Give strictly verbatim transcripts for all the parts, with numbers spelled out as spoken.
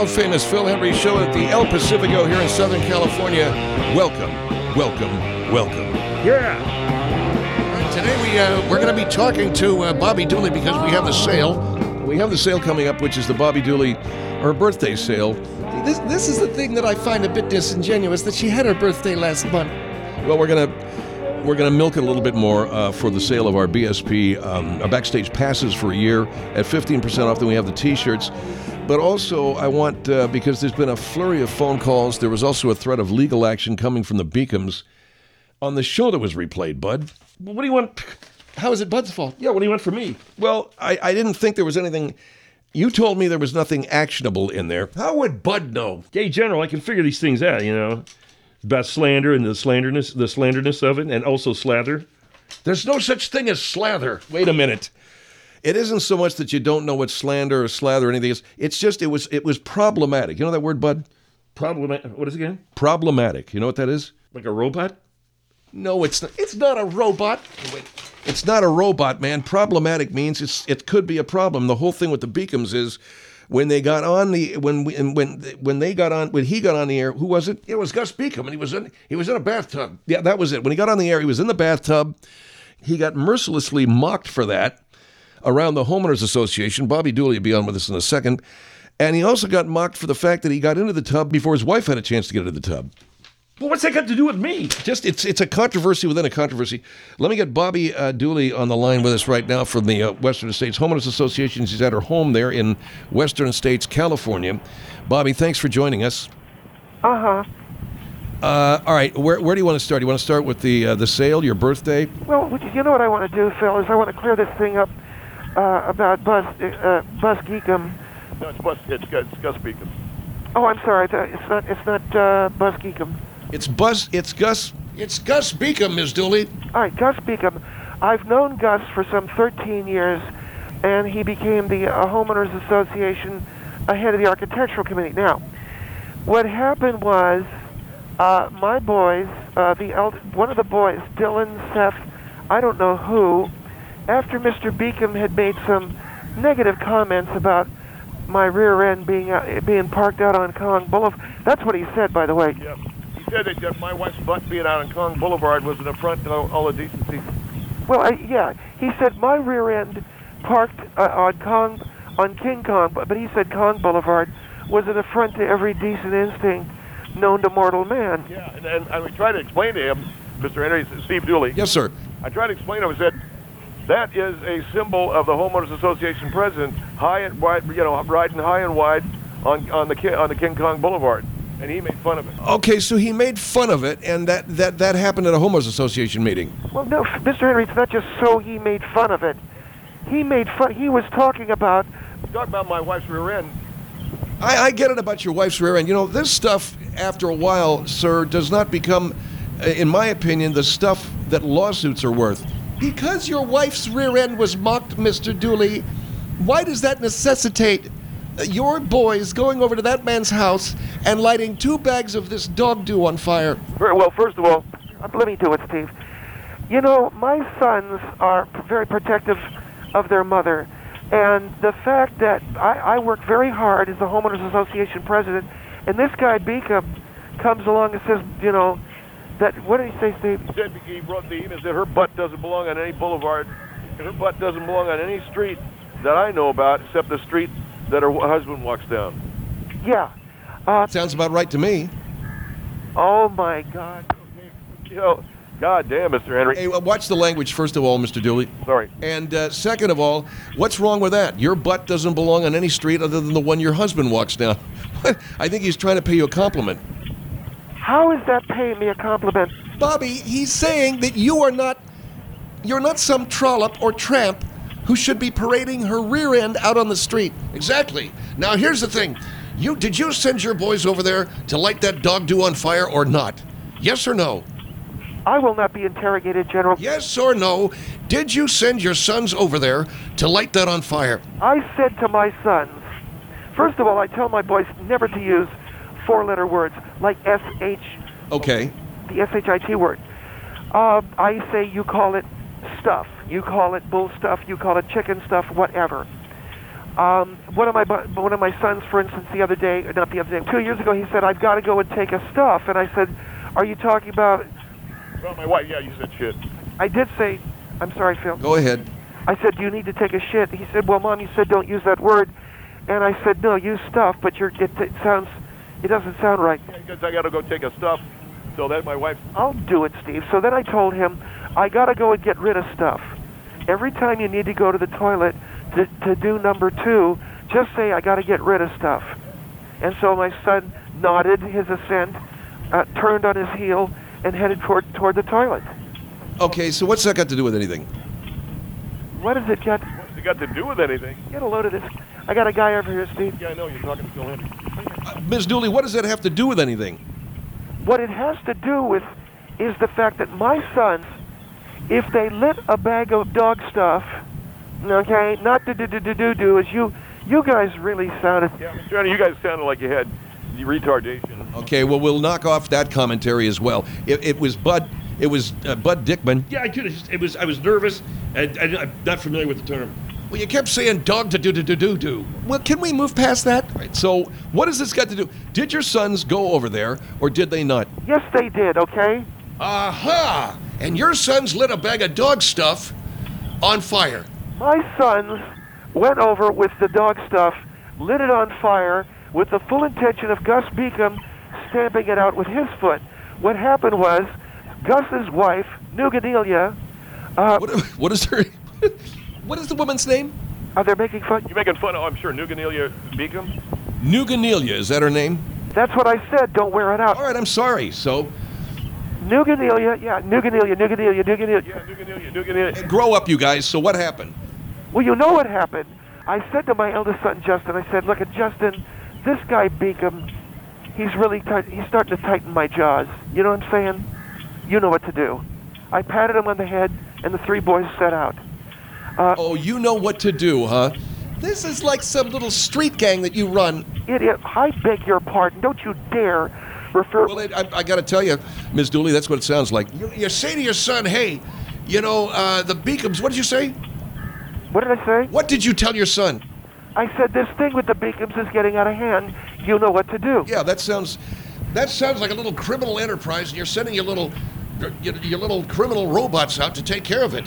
world-famous Phil Hendrie Show at the El Pacifico here in Southern California. Welcome, welcome, welcome. Yeah. All right, today we, uh, we're going to be talking to uh, Bobby Dooley because we have the sale. We have the sale coming up, which is the Bobby Dooley, her birthday sale. This, this is the thing that I find a bit disingenuous, that she had her birthday last month. Well, we're going to we're going to milk it a little bit more uh, for the sale of our B S P, um, our backstage passes for a year at fifteen percent off. Then we have the T-shirts. But also, I want, uh, because there's been a flurry of phone calls, there was also a threat of legal action coming from the Beacons on the show that was replayed, Bud. What do you want? How is it Bud's fault? Yeah, what do you want from me? Well, I, I didn't think there was anything. You told me there was nothing actionable in there. How would Bud know? Hey, General, I can figure these things out, you know. About slander and the slanderness, the slanderness of it, and also slather. There's no such thing as slather. Wait a minute. It isn't so much that you don't know what slander or slather or anything is. It's just it was it was problematic. You know that word, Bud? Problematic. What is it again? Problematic. You know what that is? Like a robot? No, it's not. It's not a robot. Wait. It's not a robot, man. Problematic means it's it could be a problem. The whole thing with the Beacons is when they got on the when we, when when they got on when he got on the air. Who was it? It was Gus Beacom, and he was in he was in a bathtub. Yeah, that was it. When he got on the air, he was in the bathtub. He got mercilessly mocked for that around the Homeowners Association. Bobby Dooley will be on with us in a second. And he also got mocked for the fact that he got into the tub before his wife had a chance to get into the tub. Well, what's that got to do with me? Just it's it's a controversy within a controversy. Let me get Bobby uh, Dooley on the line with us right now from the uh, Western States Homeowners Association. She's at her home there in Western States, California. Bobby, thanks for joining us. Uh-huh. Uh, all right, where where do you want to start? You want to start with the uh, the sale, your birthday? Well, you know what I want to do, Phil, is I want to clear this thing up uh, about Buzz uh, Buzz Geekum. No, it's Buzz. It's, it's Gus Beacom. Oh, I'm sorry. It's not. It's not uh, Buzz Geekum. It's Buzz. It's Gus. It's Gus Beacom, Miz Dooley. All right, Gus Beacom. I've known Gus for some thirteen years, and he became the uh, Homeowners Association uh, head of the Architectural Committee. Now, what happened was uh, my boys, uh, the el- one of the boys, Dylan, Seth, I don't know who, after Mister Beacom had made some negative comments about my rear end being uh, being parked out on Kong Boulevard. That's what he said, by the way. Yeah. He said that, that my wife's butt being out on Kong Boulevard was an affront to all, all the decency. Well, I, yeah, he said my rear end parked uh, on Kong, on King Kong, but, but he said Kong Boulevard was an affront to every decent instinct known to mortal man. Yeah, and, and I we tried to explain to him, Mister Henry, Steve Dooley. Yes, sir. I tried to explain to him. I said that is a symbol of the Homeowners Association president, high and wide, you know, riding high and wide on on the on the King Kong Boulevard. And he made fun of it. Okay, so he made fun of it, and that, that, that happened at a Homeowners Association meeting. Well, no, Mister Henry, it's not just so he made fun of it. He made fun. He was talking about. Talking about my wife's rear end. I, I get it about your wife's rear end. You know, this stuff, after a while, sir, does not become, in my opinion, the stuff that lawsuits are worth. Because your wife's rear end was mocked, Mister Dooley, why does that necessitate your boys going over to that man's house and lighting two bags of this dog dew on fire? Very well, first of all, let me do it, Steve. You know, my sons are very protective of their mother. And the fact that I, I work very hard as the Homeowners Association president, and this guy, Beacom, comes along and says, you know, that, what did he say, Steve? He said, he wrote the email, said her butt doesn't belong on any boulevard. Her butt doesn't belong on any street that I know about except the street that her husband walks down. Yeah. Uh, Sounds about right to me. Oh, my God. You know, God damn, Mister Henry. Hey, well, watch the language, first of all, Mister Dooley. Sorry. And uh, second of all, what's wrong with that? Your butt doesn't belong on any street other than the one your husband walks down. I think he's trying to pay you a compliment. How is that paying me a compliment? Bobby, he's saying that you are not, you're not some trollop or tramp who should be parading her rear end out on the street. Exactly. Now, here's the thing. You did you send your boys over there to light that dog dew on fire or not? Yes or no? I will not be interrogated, General. Yes or no? Did you send your sons over there to light that on fire? I said to my sons, first of all, I tell my boys never to use four-letter words like S H. Okay. The S H I T word. Uh, I say you call it stuff. You call it bull stuff. You call it chicken stuff, whatever. Um, one of my bu- one of my sons, for instance, the other day, not the other day, two years ago, he said, "I've got to go and take a stuff," and I said, "Are you talking about?" Well, my wife, yeah, you said shit. I did say, "I'm sorry, Phil." Go ahead. I said, "Do you need to take a shit?" He said, "Well, Mom, you said don't use that word," and I said, "No, use stuff, but you're, it, it sounds, it doesn't sound right." Because I got to go take a stuff. So then my wife. I'll do it, Steve. So then I told him, I got to go and get rid of stuff. Every time you need to go to the toilet to, to do number two, just say, I got to get rid of stuff. And so my son nodded his assent, uh, turned on his heel, and headed toward, toward the toilet. Okay, so what's that got to do with anything? What has it got? What's it got to do with anything? Get a load of this. I got a guy over here, Steve. Yeah, I know. You're talking to Phil Hendry. Uh, Miz Dooley, what does that have to do with anything? What it has to do with is the fact that my sons, if they lit a bag of dog stuff, okay, not to do do do do do, as you you guys really sounded. Yeah, Mister Henry, you guys sounded like you had retardation. Okay, well, we'll knock off that commentary as well. It, it was Bud. It was uh, Bud Dickman. Yeah, I could have. It was. I was nervous, and, and I'm not familiar with the term. Well, you kept saying dog to do do do do do. Well, can we move past that? Right, so what has this got to do? Did your sons go over there, or did they not? Yes, they did. Okay. Aha! And your sons lit a bag of dog stuff on fire. My sons went over with the dog stuff, lit it on fire, with the full intention of Gus Beacom stamping it out with his foot. What happened was, Gus's wife, Nugadelia, uh, What, what is her? What is the woman's name? are they making fun? You making fun of? I'm sure Nuganelia Beacom. Nuganelia, is that her name? That's what I said. Don't wear it out. All right, I'm sorry. So, Nuganelia, yeah, Nuganelia, Nuganelia, Nuganelia. Yeah, Nuganelia, Nuganelia. grow up, you guys. So what happened? Well, you know what happened. I said to my eldest son, Justin, I said, look at Justin, this guy Beacom, he's really tight, he's starting to tighten my jaws. You know what I'm saying? You know what to do. I patted him on the head, and the three boys set out. Uh, Oh, you know what to do, huh? This is like some little street gang that you run. Idiot, I beg your pardon. Don't you dare refer... Well, it, I, I got to tell you, Miz Dooley, that's what it sounds like. You, you say to your son, hey, you know, uh, the Beacoms, what did you say? What did I say? What did you tell your son? I said this thing with the Beacons is getting out of hand. You know what to do. Yeah, that sounds. That sounds like a little criminal enterprise, and you're sending your little, your, your little criminal robots out to take care of it.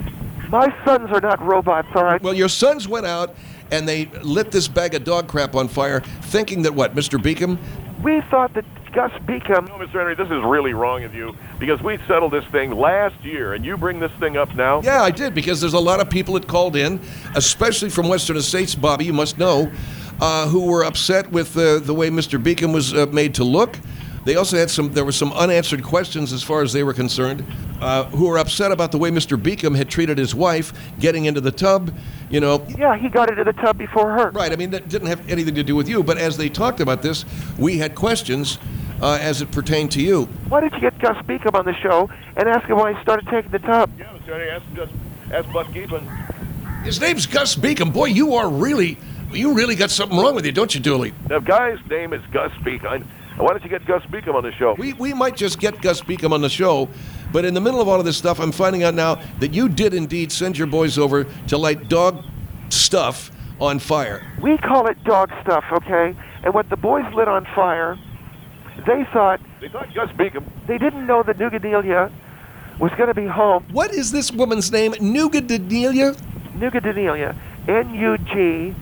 My sons are not robots, all right? Well, your sons went out and they lit this bag of dog crap on fire, thinking that what, Mister Beacom? We thought that Gus Beacom... No, Mister Henry, this is really wrong of you because we settled this thing last year, and you bring this thing up now. Yeah, I did, because there's a lot of people that called in, especially from Western Estates, Bobby, you must know, uh, who were upset with uh, the way Mister Beacom was uh, made to look. They also had some, there were some unanswered questions as far as they were concerned, uh, who were upset about the way Mister Beacom had treated his wife, getting into the tub, you know. Yeah, he got into the tub before her. Right, I mean, that didn't have anything to do with you, but as they talked about this, we had questions uh, as it pertained to you. Why did you get Gus Beacom on the show and ask him why he started taking the tub? Yeah, Mister Henry, ask, just, ask Bud Keepin. His name's Gus Beacom. Boy, you are really, you really got something wrong with you, don't you, Dooley? The guy's name is Gus Beacom. Why don't you get Gus Beacom on the show? We, we might just get Gus Beacom on the show, but in the middle of all of this stuff, I'm finding out now that you did indeed send your boys over to light dog stuff on fire. We call it dog stuff, okay? And what the boys lit on fire, they thought, They thought Gus Beacom. they didn't know that Nugadelia was going to be home. What is this woman's name? Nugadelia? Nugadelia, N U G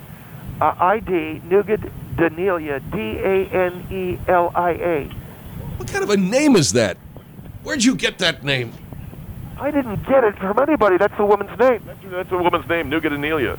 I D, Nugadelia, D A N E L I A. What kind of a name is that? Where'd you get that name? I didn't get it from anybody. That's the woman's name. That's, that's a woman's name, Nugadelia.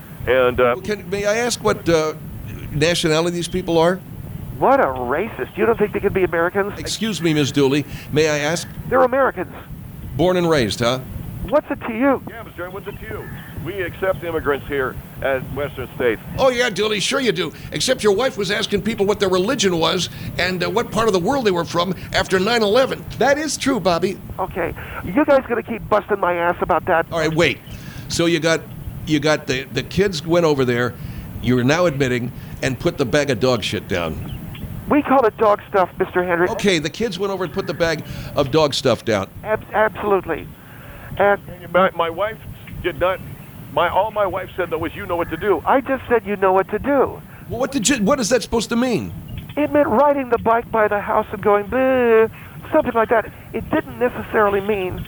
And uh, Can, may I ask what uh, nationality these people are? What a racist. You don't think they could be Americans? Excuse me, Miz Dooley. May I ask? They're Americans. Born and raised, huh? What's it to you? yeah, Mister Henry, what's it to you? We accept immigrants here at Western States. Oh, yeah, Dooley, sure you do. Except your wife was asking people what their religion was and uh, what part of the world they were from after nine eleven. That is true, Bobby. Okay. You guys gonna keep busting my ass about that? All right, wait. So you got you got the, the kids went over there, you're now admitting, and put the bag of dog shit down. We call it dog stuff, Mister Henry. Okay, the kids went over and put the bag of dog stuff down. Ab- absolutely. And My, my wife did not My all my wife said though was, you know what to do. I just said you know what to do. Well, what did you, what is that supposed to mean? It meant riding the bike by the house and going, bleh, something like that. It didn't necessarily mean...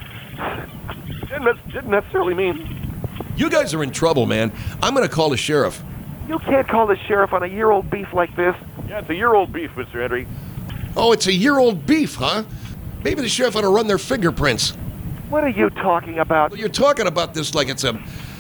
Didn't, nec- didn't necessarily mean... You guys are in trouble, man. I'm going to call the sheriff. You can't call the sheriff on a year-old beef like this. Yeah, it's a year-old beef, Mister Henry. Oh, it's a year-old beef, huh? Maybe the sheriff ought to run their fingerprints. What are you talking about? Well, you're talking about this like it's a,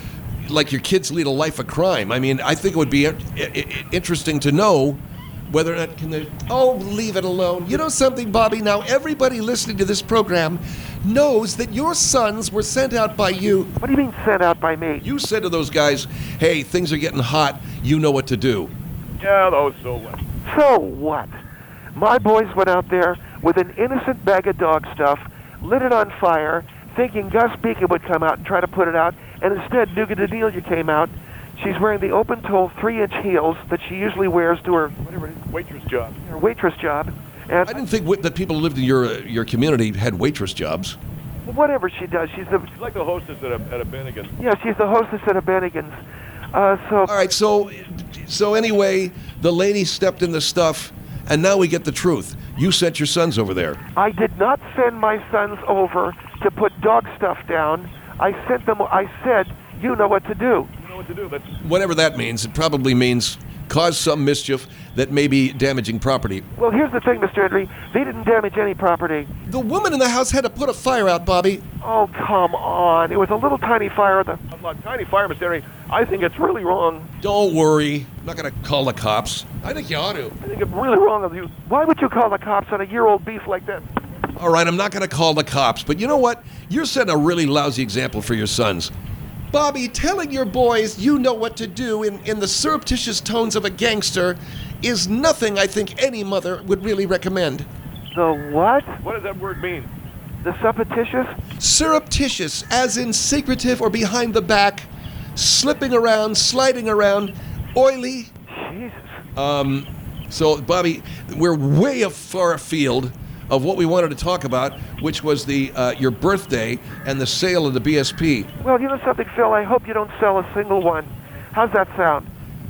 like your kids lead a life of crime. I mean, I think it would be i- i- interesting to know whether or not can they. Oh, leave it alone. You know something, Bobby? Now everybody listening to this program knows that your sons were sent out by you. What do you mean sent out by me? You said to those guys, "Hey, things are getting hot. You know what to do." Yeah, though, so what? So what? My boys went out there with an innocent bag of dog stuff, lit it on fire, thinking Gus Beacom would come out and try to put it out, and instead Nuga Dedelia came out. She's wearing the open-toe three-inch heels that she usually wears to her whatever it is, Waitress job. her waitress job. And I didn't think wi- that people who lived in your uh, your community had waitress jobs. whatever she does, she's the She's like the hostess at a, at a Bennigan. yeah, she's the hostess at a Bennigan's. Uh, so All right, so so anyway, the lady stepped in the stuff, and now we get the truth. You sent your sons over there. I did not send my sons over to put dog stuff down. I sent them. I said, you know what to do. You know what to do. That's Whatever that means, it probably means cause some mischief that may be damaging property. Well, here's the thing, Mister Henry. They didn't damage any property. The woman in the house had to put a fire out, Bobby. Oh, come on. It was a little tiny fire. The a tiny fire, Mister Henry. I think it's really wrong. Don't worry. I'm not going to call the cops. I think you ought to. I think it's really wrong of you. Why would you call the cops on a year-old beef like that? All right, I'm not going to call the cops, but you know what? You're setting a really lousy example for your sons. Bobby, telling your boys you know what to do in, in the surreptitious tones of a gangster is nothing I think any mother would really recommend. The what? What does that word mean? The supposititious? Surreptitious, as in secretive or behind the back, slipping around, sliding around, oily. Jesus. Um, so, Bobby, we're way far afield of what we wanted to talk about, which was the uh, your birthday and the sale of the B S P. Well, you know something, Phil? I hope you don't sell a single one. How's that sound?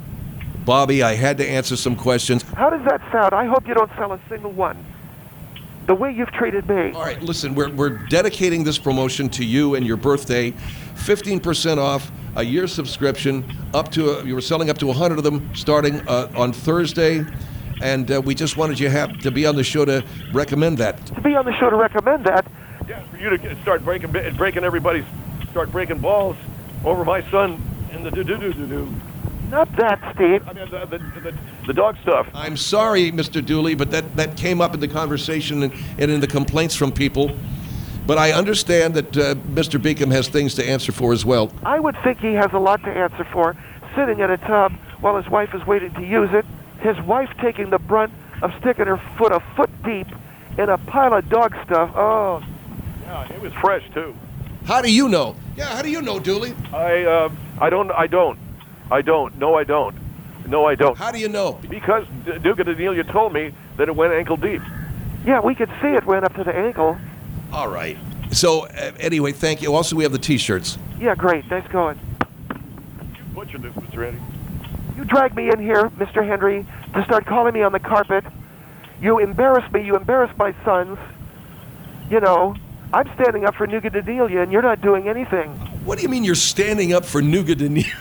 Bobby, I had to answer some questions. How does that sound? I hope you don't sell a single one. The way you've treated me. All right, listen, we're, we're dedicating this promotion to you and your birthday. fifteen percent off, a year subscription, up to, a, you were selling up to one hundred of them starting uh, on Thursday. And uh, we just wanted you have to be on the show to recommend that. To be on the show to recommend that, Yeah, for you to get- start breaking breaking everybody's, start breaking balls over my son and the do do do do do. not that, Steve. I mean the the, the, the dog stuff. I'm sorry, Mister Dooley, but that, that came up in the conversation and, and in the complaints from people. But I understand that uh, Mister Beacom has things to answer for as well. I would think he has a lot to answer for, sitting in a tub while his wife is waiting to use it. His wife taking the brunt of sticking her foot a foot deep in a pile of dog stuff. Oh, Yeah, it was fresh too. How do you know? Yeah, how do you know, Dooley? I uh, I don't I don't I don't no I don't no I don't How do you know? because D- Duca Dedelia told me that it went ankle deep. yeah, we could see it went up to the ankle. All right. So, uh, anyway, thank you. Also, we have the T-shirts. Yeah, great. Nice going. You butchered this, Mister Andy. You dragged me in here, Mister Henry, to start calling me on the carpet. You embarrassed me. You embarrassed my sons. You know, I'm standing up for Nuga Dedelia, and you're not doing anything. What do you mean you're standing up for Nuga Dedelia?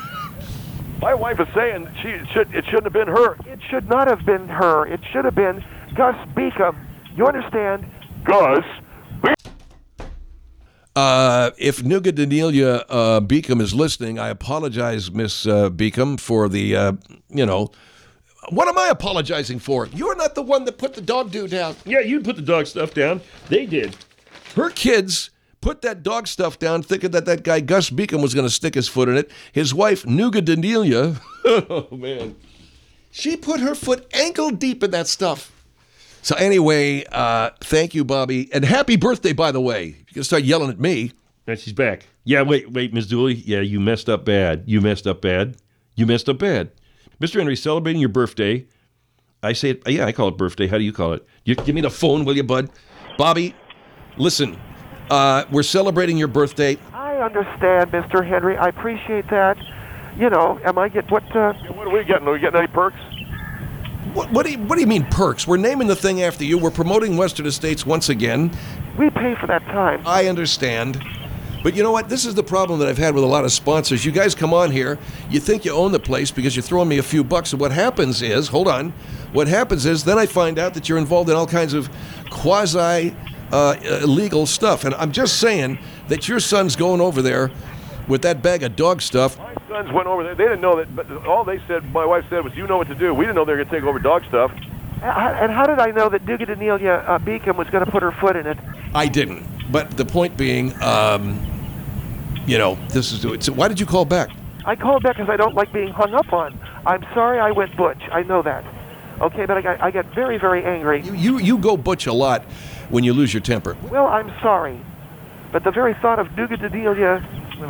My wife is saying she it should it shouldn't have been her. It should not have been her. It should have been Gus Beacom. You understand? Gus. Uh, if Nuga Dedelia uh, Beacom is listening, I apologize, Miss uh, Beacom, for the, uh, you know, what am I apologizing for? You're not the one that put the dog do down. Yeah, you put the dog stuff down. They did. Her kids put that dog stuff down thinking that that guy Gus Beacom was going to stick his foot in it. His wife, Nuga Dedelia, oh, man, she put her foot ankle deep in that stuff. So anyway, uh, thank you, Bobby. And happy birthday, by the way. You can start yelling at me. And she's back. Yeah, wait, wait, Miss Dooley. Yeah, you messed up bad. You messed up bad. You messed up bad. Mister Henry, celebrating your birthday. I say it, yeah, I call it birthday. How do you call it? You give me the phone, will you, bud? Bobby, listen, uh, we're celebrating your birthday. I understand, Mister Henry. I appreciate that. You know, am I get what? Uh, Yeah, what are we getting? Are we getting any perks? What, what do you What do you mean perks? We're naming the thing after you. We're promoting Western Estates once again. we pay for that time. I understand. But you know what? This is the problem that I've had with a lot of sponsors. You guys come on here, you think you own the place because you're throwing me a few bucks. And what happens is, hold on, what happens is then I find out that you're involved in all kinds of quasi uh, illegal stuff. And I'm just saying that your son's going over there with that bag of dog stuff. My sons went over there. They didn't know that, but all they said, my wife said, was, you know what to do. We didn't know they were going to take over dog stuff. And how did I know that Nuga Danelia uh, Beacom was going to put her foot in it? I didn't. But the point being, um, you know, this is it. So why did you call back? I called back because I don't like being hung up on. I'm sorry I went butch. I know that. Okay, but I got, I get very, very angry. You, you you go butch a lot when you lose your temper. Well, I'm sorry. But the very thought of Nuga Danelia,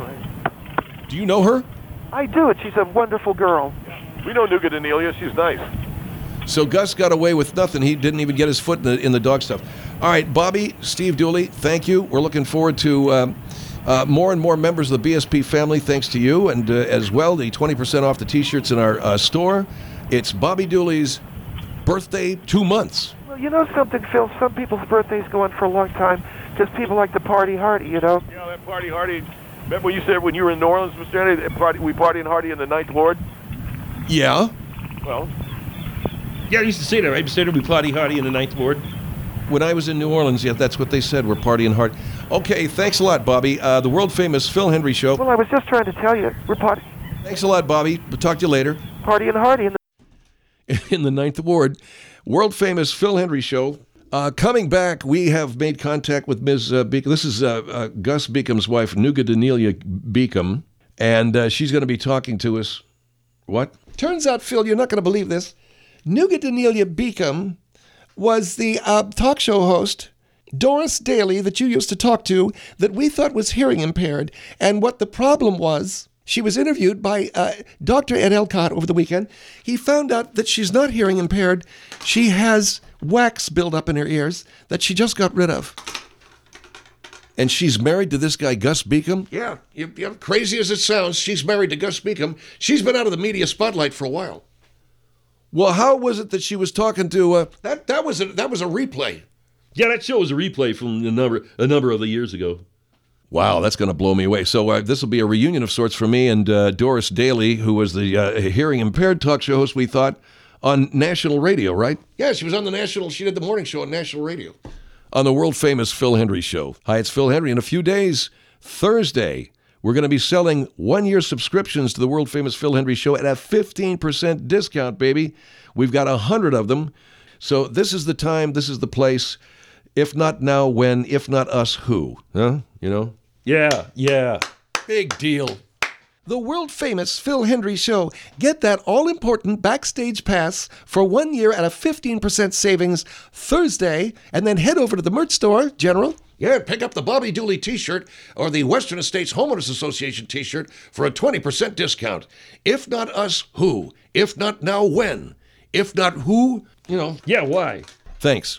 Do you know her? I do it. She's a wonderful girl. We know Nuga Danelia. She's nice. So Gus got away with nothing. He didn't even get his foot in the, in the dog stuff. All right, Bobby, Steve Dooley, thank you. We're looking forward to um, uh, more and more members of the B S P family, thanks to you, and uh, as well, the twenty percent off the T-shirts in our uh, store. It's Bobby Dooley's birthday, two months. Well, you know something, Phil? Some people's birthdays go on for a long time because people like to party hardy, you know? Yeah, that party hardy. Remember when you said when you were in New Orleans, Mister Henry, that party, we party in hardy in the Ninth Ward? Yeah. Well, Yeah, I used to say that, right? Mister We party hardy in the Ninth Ward. When I was in New Orleans, yeah, that's what they said. We're partying hard. Okay, thanks a lot, Bobby. Uh, the world-famous Phil Hendry Show. Well, I was just trying to tell you, we're party, Thanks a lot, Bobby. We'll talk to you later. partying hardy in the... In the Ninth Ward, world-famous Phil Hendry Show. Uh, coming back, we have made contact with Miz Uh, Beacom. This is uh, uh, Gus Beacom's wife, Nuga Danelia Beacom, and uh, she's going to be talking to us. What? Turns out, Phil, you're not going to believe this. Nuga Danelia Beacom was the uh, talk show host, Doris Daly, that you used to talk to, that we thought was hearing impaired. And what the problem was, she was interviewed by uh, Doctor Ed Elcott over the weekend. He found out that she's not hearing impaired. She has wax buildup in her ears that she just got rid of. And she's married to this guy, Gus Beacom? Yeah, you, you, crazy as it sounds, she's married to Gus Beacom. She's been out of the media spotlight for a while. Well, how was it that she was talking to... Uh, That that was a, that was a replay. Yeah, that show was a replay from a number a number of the years ago. Wow, that's going to blow me away. So uh, this will be a reunion of sorts for me and uh, Doris Daly, who was the uh, hearing impaired talk show host, we thought, on national radio, right? Yeah, she was on the national, she did the morning show on national radio. On the world-famous Phil Hendry Show. Hi, it's Phil Hendry. In a few days, Thursday, we're going to be selling one-year subscriptions to the world-famous Phil Hendry Show at a fifteen percent discount, baby. We've got one hundred of them. So this is the time, this is the place. If not now, when? If not us, who? Huh? You know? Yeah, yeah. Big deal. The world-famous Phil Hendry Show. Get that all-important backstage pass for one year at a fifteen percent savings Thursday, and then head over to the merch store, General. Yeah, pick up the Bobby Dooley t-shirt or the Western Estates Homeowners Association t-shirt for a twenty percent discount. If not us, who? If not now, when? If not who, you know. Yeah, why? Thanks.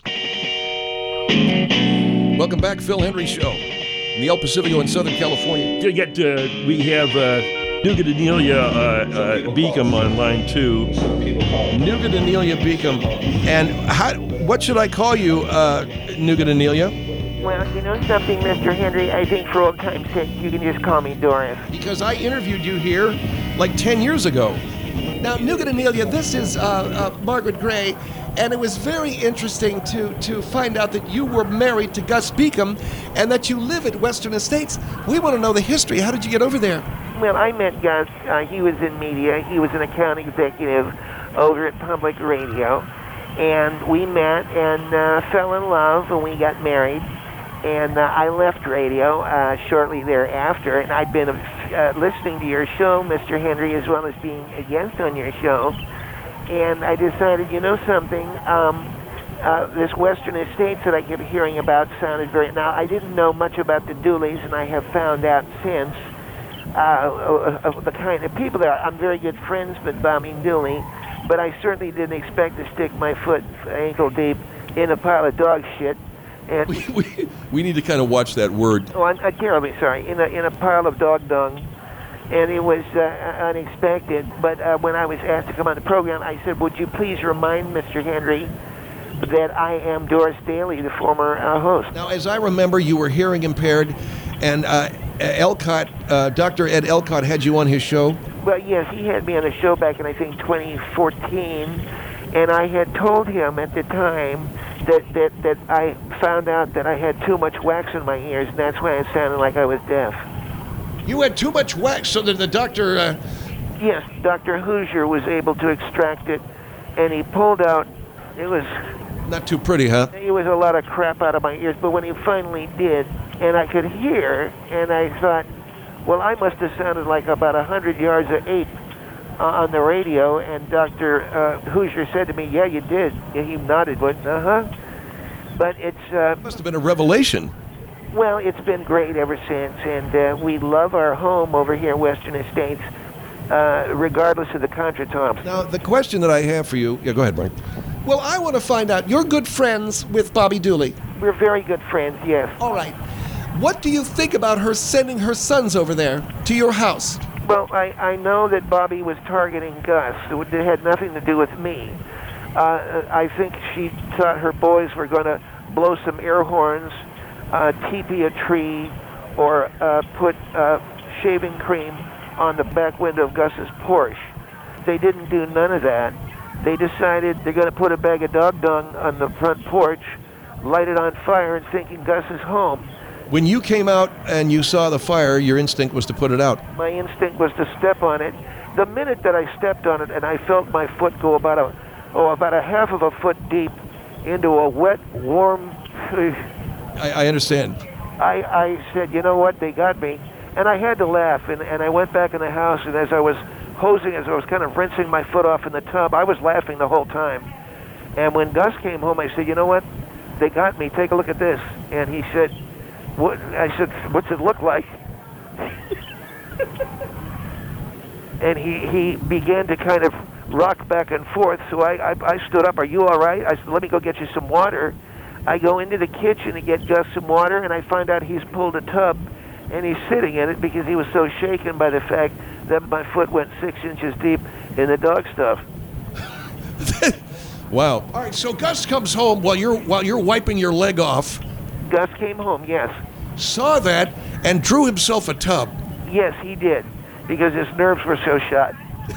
Welcome back, Phil Hendry Show. In the El Pacifico in Southern California. To get, uh, we have uh, Nuga Danelia uh, uh, Beacom on line two. Nuga Danelia Beacom. And how, what should I call you, uh, Nuga Danelia? Well, you know something, Mister Henry? I think for old time's sake, you can just call me Doris. Because I interviewed you here like ten years ago. Now, Nuga Danelia, this is uh, uh, Margaret Gray, and it was very interesting to, to find out that you were married to Gus Beacom and that you live at Western Estates. We want to know the history. How did you get over there? Well, I met Gus. Uh, he was in media. He was an account executive over at Public Radio. And we met and uh, fell in love, and we got married. And uh, I left radio uh, shortly thereafter, and I'd been uh, listening to your show, Mister Henry, as well as being a guest on your show. And I decided, you know something, um, uh, this Western Estates that I kept hearing about sounded very... Now, I didn't know much about the Dooleys, and I have found out since uh, of the kind of people there. I'm very good friends with Bobby Dooley, but I certainly didn't expect to stick my foot ankle deep in a pile of dog shit. And We, we, we need to kind of watch that word. oh, I'm, I'm terribly sorry. In a in a pile of dog dung, and it was uh, unexpected. But uh, when I was asked to come on the program, I said, "Would you please remind Mister Henry that I am Doris Daly, the former uh, host?" Now, as I remember, you were hearing impaired, and uh, Elcott, uh, Doctor Ed Elcott had you on his show. Well, yes, he had me on a show back in, I think, twenty fourteen, and I had told him at the time that, that, that I found out that I had too much wax in my ears, and that's why it sounded like I was deaf. You had too much wax, so that the doctor... Uh... Yes, Doctor Hoosier was able to extract it, and he pulled out, it was... Not too pretty, huh? It was a lot of crap out of my ears, but when he finally did, and I could hear, and I thought, well, I must have sounded like about a hundred yards of ape uh, on the radio, and Doctor Uh, Hoosier said to me, "Yeah, you did." Yeah, he nodded, but uh-huh. But it's, uh, Must have been a revelation. well, it's been great ever since, and uh, we love our home over here in Western Estates, uh, regardless of the contretemps. Now, the question that I have for you... Yeah, go ahead, Brian. Well, I want to find out. You're good friends with Bobby Dooley. We're very good friends, yes. All right. What do you think about her sending her sons over there to your house? Well, I, I know that Bobby was targeting Gus. It had nothing to do with me. Uh, I think she thought her boys were going to blow some air horns, uh, teepee a tree, or uh, put uh, shaving cream on the back window of Gus's Porsche. They didn't do none of that. They decided they're going to put a bag of dog dung on the front porch, light it on fire, and thinking Gus is home. When you came out and you saw the fire, your instinct was to put it out. My instinct was to step on it. The minute that I stepped on it and I felt my foot go about a, oh, about a half of a foot deep into a wet, warm... I, I understand. I, I said, you know what, they got me. And I had to laugh, and, and I went back in the house, and as I was hosing, as I was kind of rinsing my foot off in the tub, I was laughing the whole time. And when Gus came home, I said, you know what, they got me, take a look at this. And he said, what? I said, what's it look like? And he, he began to kind of rock back and forth, so I, I, I stood up, are you all right? I said, let me go get you some water. I go into the kitchen to get Gus some water, and I find out he's pulled a tub, and he's sitting in it because he was so shaken by the fact that my foot went six inches deep in the dog stuff. Wow. All right, so Gus comes home while you're while you're wiping your leg off, Gus came home, yes. saw that, and drew himself a tub. Yes, he did, because his nerves were so shot.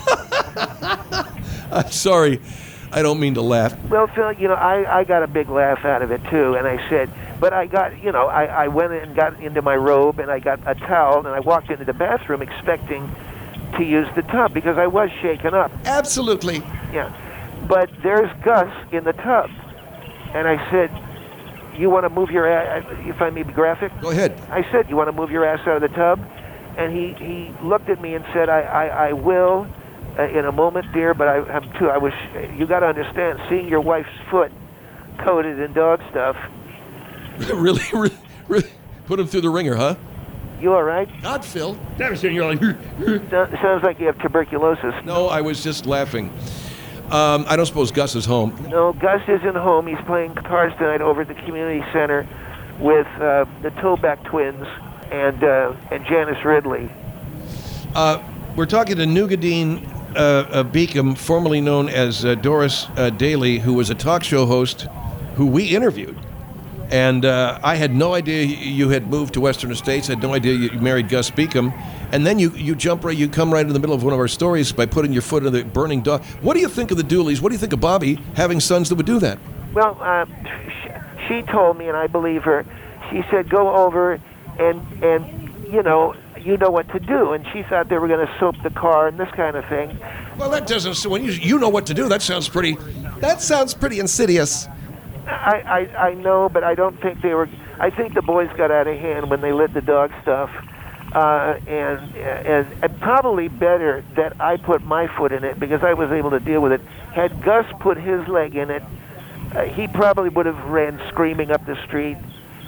I'm sorry. I don't mean to laugh. Well, Phil, you know, I, I got a big laugh out of it, too, and I said, but I got, you know, I, I went and got into my robe, and I got a towel, and I walked into the bathroom expecting to use the tub, because I was shaken up. Absolutely. Yeah. But there's Gus in the tub, and I said, you want to move your ass, if I may be graphic? Go ahead. I said, you want to move your ass out of the tub? And he, he looked at me and said, I, I, I will uh, in a moment, dear, but I, I'm too, I was, you got to understand, seeing your wife's foot coated in dog stuff. really, really, really put him through the ringer, huh? You all right? Not Phil. You're like, So, sounds like you have tuberculosis. No, I was just laughing. Um, I don't suppose Gus is home. No, Gus isn't home. He's playing cards tonight over at the community center with uh, the Toback twins and uh, and Janice Ridley. Uh, we're talking to Nugadine uh, uh, Beacom, formerly known as uh, Doris uh, Daly, who was a talk show host who we interviewed. And uh, I had no idea you had moved to Western Estates. I had no idea you married Gus Beacom. And then you, you jump right, you come right in the middle of one of our stories by putting your foot in the burning dog. What do you think of the Dooleys? What do you think of Bobby having sons that would do that? Well, uh, sh- she told me, and I believe her. She said, "Go over and and you know you know what to do." And she thought they were going to soap the car and this kind of thing. Well, that doesn't. So when you you know what to do, that sounds pretty. That sounds pretty insidious. I, I I know, but I don't think they were. I think the boys got out of hand when they lit the dog stuff. Uh, and, and and probably better that I put my foot in it because I was able to deal with it. Had Gus put his leg in it, uh, he probably would have ran screaming up the street.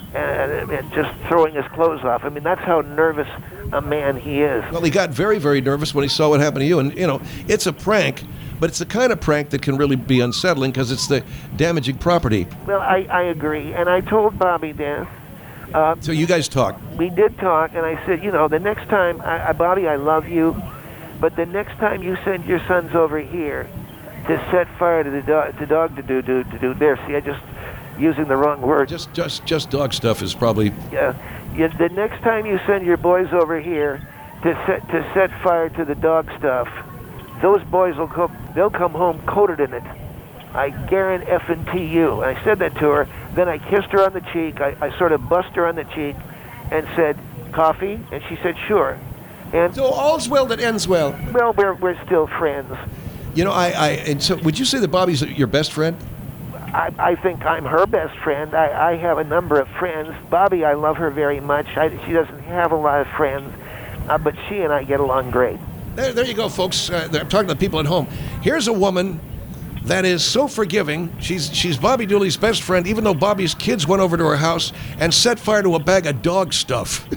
and, and just throwing his clothes off. I mean, that's how nervous a man he is. Well, he got very, very nervous when he saw what happened to you. And, you know, it's a prank, but it's the kind of prank that can really be unsettling because it's the damaging property. Well, I, I agree. And I told Bobby this. Uh, So you guys talk. we did talk, and I said, you know, the next time, I, I, Bobby, I love you, but the next time you send your sons over here to set fire to the dog, to dog to do, do, to do there. See, I just using the wrong word. Just, just, just dog stuff is probably. Yeah. Yeah, the next time you send your boys over here to set to set fire to the dog stuff, those boys will come. They'll come home coated in it. I guarantee you. I said that to her. Then I kissed her on the cheek. I, I sort of bust her on the cheek, and said, "Coffee?" And she said, "Sure." And So all's well that ends well. well, we're we're still friends. You know, I, I, and so would you say that Bobby's your best friend? I, I think I'm her best friend. I, I have a number of friends. Bobby, I love her very much. I, she doesn't have a lot of friends, uh, but she and I get along great. There, there you go, folks. Uh, I'm talking to the people at home. Here's a woman that is so forgiving. She's she's Bobby Dooley's best friend, even though Bobby's kids went over to her house and set fire to a bag of dog stuff.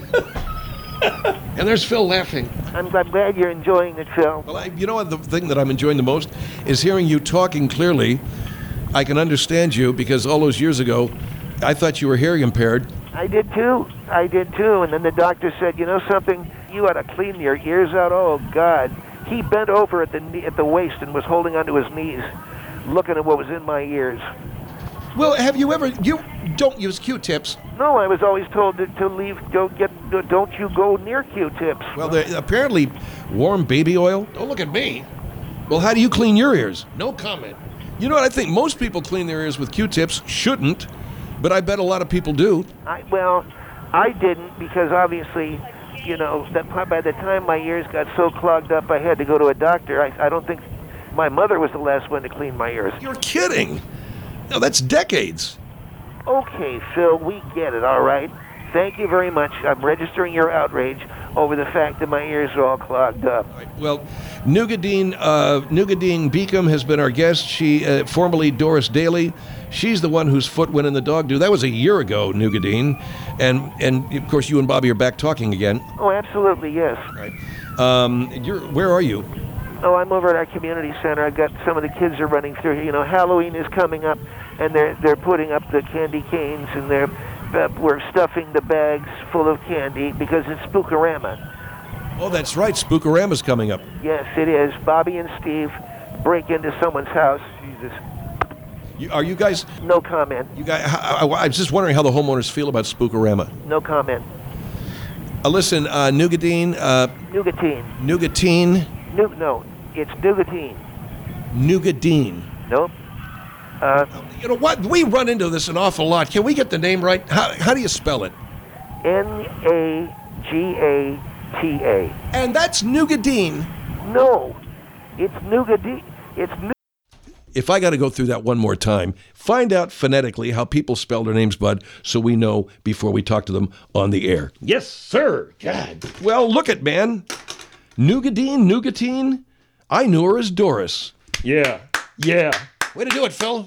And there's Phil laughing. I'm, I'm glad you're enjoying it, Phil. Well, I, you know what? The thing that I'm enjoying the most is hearing you talking clearly. I can understand you because all those years ago, I thought you were hearing impaired. I did too. I did too. And then the doctor said, "You know something? You ought to clean your ears out." Oh God! He bent over at the knee, at the waist and was holding onto his knees, looking at what was in my ears. Well, have you ever, you don't use Q-tips. No, I was always told to, to leave. Don't get. Don't you go near Q-tips. Well, the, apparently, warm baby oil. Don't look at me. Well, how do you clean your ears? No comment. You know what? I think most people clean their ears with Q-tips. Shouldn't, but I bet a lot of people do. I, well, I didn't because obviously, you know, that by the time my ears got so clogged up, I had to go to a doctor. I, I don't think my mother was the last one to clean my ears. You're kidding. No, that's decades. Okay, Phil, we get it, all right? Thank you very much. I'm registering your outrage over the fact that my ears are all clogged up. Well, Nugadine, uh, Nugadine Beacom has been our guest. She, uh, formerly Doris Daly, she's the one whose foot went in the dog do. That was a year ago, Nugadine, and and of course you and Bobby are back talking again. Oh, absolutely, yes. Right. Um, you're where are you? Oh, I'm over at our community center. I've got some of the kids are running through here. You know, Halloween is coming up, and they're they're putting up the candy canes, and they're uh, we're stuffing the bags full of candy because it's Spookorama. Oh, that's right. Spookorama's coming up. Yes, it is. Bobby and Steve break into someone's house. Jesus. You, are you guys? No comment. You guys? I, I, I was just wondering how the homeowners feel about Spookorama. No comment. Uh, listen, uh, Nugadine, uh, Nugatine. Nugatine, Nu- no, it's Nugatine. Nugadine. Nope. Uh, You know what? We run into this an awful lot. Can we get the name right? How, how do you spell it? N A G A T A. And that's Nugadine. No, it's Nugadine. It's nu- If I got to go through that one more time, find out phonetically how people spell their names, Bud, so we know before we talk to them on the air. Yes, sir. God. Well, look it, man. Nugadine, Nugatine. I knew her as Doris. Yeah. Yeah. Way to do it, Phil.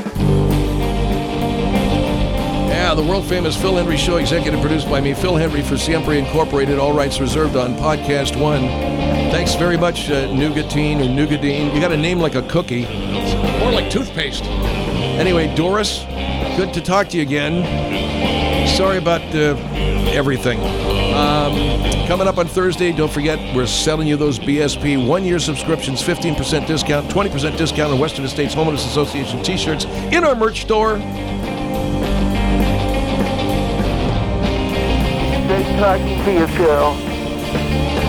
Yeah, the world-famous Phil Henry Show, executive produced by me, Phil Henry, for Siempre Incorporated. All rights reserved on Podcast One. Thanks very much, uh, Nugatine or Nugadine. You got a name like a cookie. More like toothpaste. Anyway, Doris, good to talk to you again. Sorry about uh, everything. Um, coming up on Thursday, don't forget, we're selling you those B S P one-year subscriptions, fifteen percent discount, twenty percent discount on Western States Homeowners Association t-shirts in our merch store. Nice talking to you, Phil.